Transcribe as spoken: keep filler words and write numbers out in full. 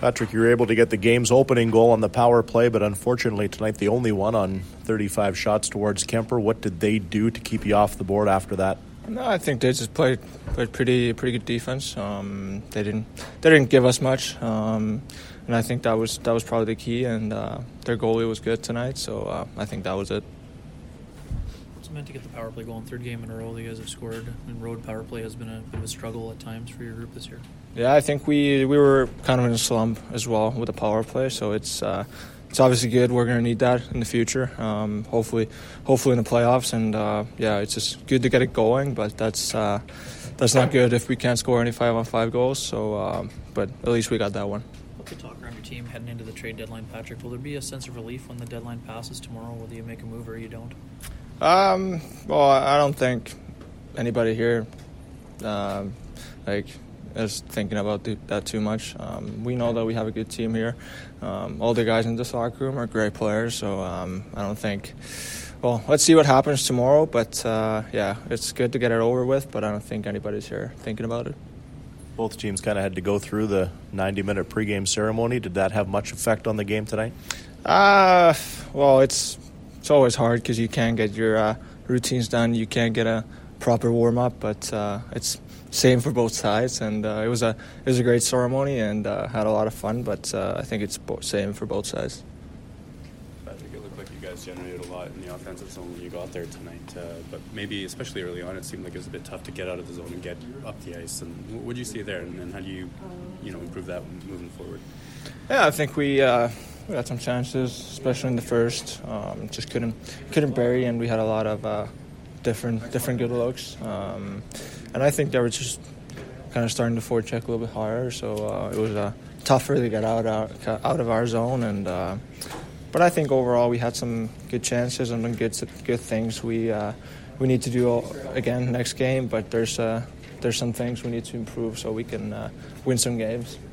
Patrick, you were able to get the game's opening goal on the power play, but unfortunately tonight the only one on thirty-five shots towards Kemper. What did they do to keep you off the board after that? No, I think they just played played pretty pretty good defense. Um, they didn't they didn't give us much, um, and I think that was that was probably the key. And uh, their goalie was good tonight, so uh, I think that was it. What's it meant to get the power play going? Third game in a row, you guys have scored, and road power play has been a bit of a struggle at times for your group this year. Yeah, I think we we were kind of in a slump as well with the power play, so it's uh, it's obviously good. We're going to need that in the future, um, hopefully hopefully in the playoffs, and uh, yeah, it's just good to get it going, but that's uh, that's not good if we can't score any five on five goals. So, um, but at least we got that one. What's the talk around your team heading into the trade deadline, Patrick? Will there be a sense of relief when the deadline passes tomorrow, whether you make a move or you don't? Um, well, I don't think anybody here, uh, like. is thinking about that too much. Um, we know that we have a good team here. Um, all the guys in this locker room are great players, so um, I don't think. Well, let's see what happens tomorrow. But uh, yeah, it's good to get it over with. But I don't think anybody's here thinking about it. Both teams kind of had to go through the ninety-minute pregame ceremony. Did that have much effect on the game tonight? Uh, well, it's it's always hard because you can't get your uh, routines done. You can't get a proper warm up, but uh, it's. Same for both sides, and uh, it was a it was a great ceremony and uh, had a lot of fun. But uh, I think it's bo- same for both sides. Patrick, it looked like you guys generated a lot in the offensive zone when you got there tonight, uh, but maybe especially early on, it seemed like it was a bit tough to get out of the zone and get up the ice. And what did you see there, and, and how do you you know improve that moving forward? Yeah, I think we uh, we had some chances, especially in the first. Um, just couldn't couldn't bury, and we had a lot of uh, different different good looks. Um, And I think they were just kind of starting to forecheck a little bit higher, so uh, it was uh, tougher to get out out, out of our zone. And uh, but I think overall we had some good chances and some good good things. We uh, we need to do all, again next game, but there's uh, there's some things we need to improve so we can uh, win some games.